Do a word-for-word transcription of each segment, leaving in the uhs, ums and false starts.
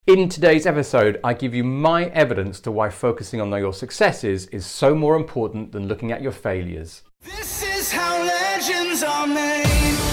In today's episode, I give you my evidence to why focusing on your successes is so more important than looking at your failures. This is how legends are made.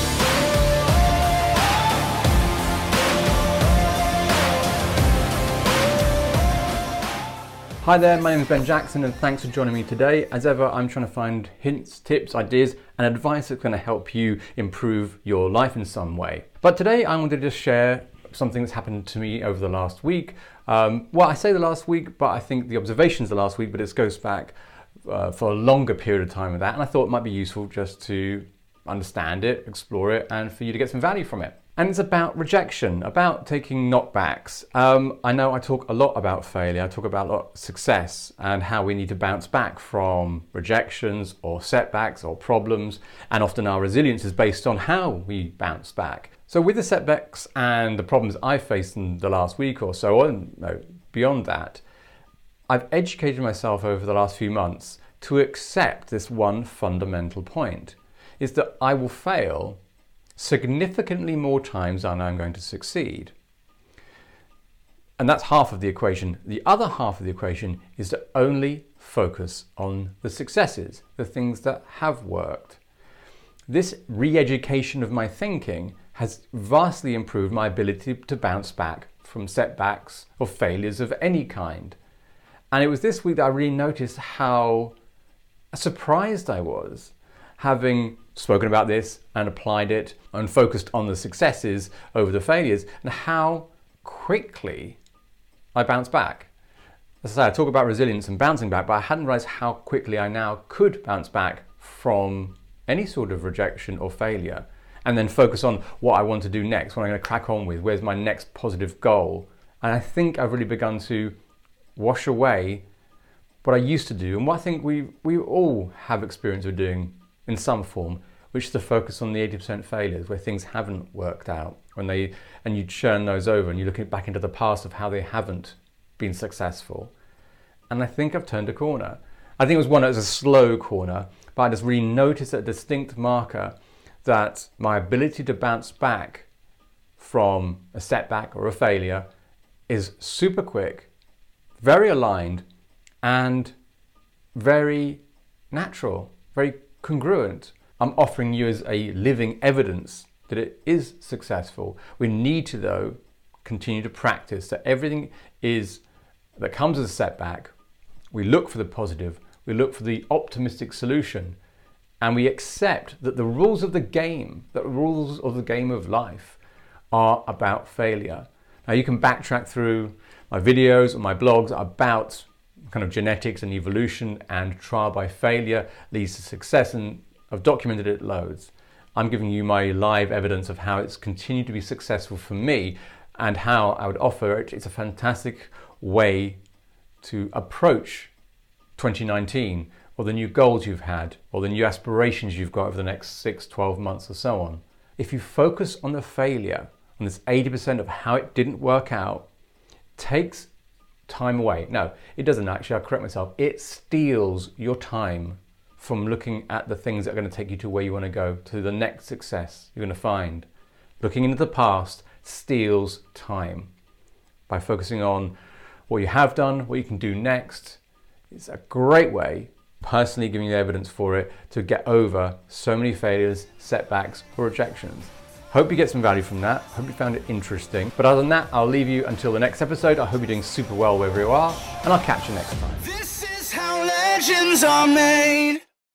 Hi there, my name is Ben Jackson and thanks for joining me today. As ever, I'm trying to find hints, tips, ideas and advice that's going to help you improve your life in some way. But today I wanted to just share something that's happened to me over the last week. Um, well, I say the last week, but I think the observations the last week, but it goes back uh, for a longer period of time with that. And I thought it might be useful just to understand it, explore it, and for you to get some value from it. And it's about rejection, about taking knockbacks. Um, I know I talk a lot about failure, I talk about a lot of success and how we need to bounce back from rejections or setbacks or problems. And often our resilience is based on how we bounce back. So with the setbacks and the problems I've faced in the last week or so, and no, beyond that, I've educated myself over the last few months to accept this one fundamental point, is that I will fail significantly more times than I'm going to succeed. And that's half of the equation. The other half of the equation is to only focus on the successes, the things that have worked. This re-education of my thinking has vastly improved my ability to bounce back from setbacks or failures of any kind. And it was this week that I really noticed how surprised I was, having spoken about this and applied it and focused on the successes over the failures, and how quickly I bounced back. As I say, I talk about resilience and bouncing back, but I hadn't realized how quickly I now could bounce back from any sort of rejection or failure, and then focus on what I want to do next, what I'm going to crack on with, where's my next positive goal. And I think I've really begun to wash away what I used to do, and what I think we, we all have experience of doing in some form, which is to focus on the eighty percent failures where things haven't worked out, when they, and you churn those over and you look back into the past of how they haven't been successful. And I think I've turned a corner. I think it was one that was a slow corner, but I just really noticed a distinct marker that my ability to bounce back from a setback or a failure is super quick, very aligned, and very natural, very congruent. I'm offering you as a living evidence that it is successful. We need to, though, continue to practice that everything is that comes as a setback, we look for the positive, we look for the optimistic solution, and we accept that the rules of the game, that the rules of the game of life are about failure. Now you can backtrack through my videos or my blogs about kind of genetics and evolution and trial by failure leads to success, and I've documented it loads. I'm giving you my live evidence of how it's continued to be successful for me and how I would offer it. It's a fantastic way to approach twenty nineteen or the new goals you've had or the new aspirations you've got over the next six, twelve months or so on. If you focus on the failure, on this eighty percent of how it didn't work out, takes time away. No, it doesn't actually, I'll correct myself. It steals your time from looking at the things that are going to take you to where you want to go, to the next success you're going to find. Looking into the past steals time. By focusing on what you have done, what you can do next, it's a great way, personally giving you evidence for it, to get over so many failures, setbacks, or rejections. Hope you get some value from that. Hope you found it interesting. But other than that, I'll leave you until the next episode. I hope you're doing super well wherever you are, and I'll catch you next time. This is how legends are made.